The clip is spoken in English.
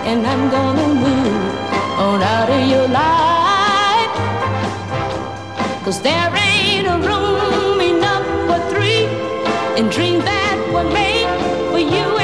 and I'm gonna move on out of your life. 'Cause there ain't a room enough for three, and dreams that were made for you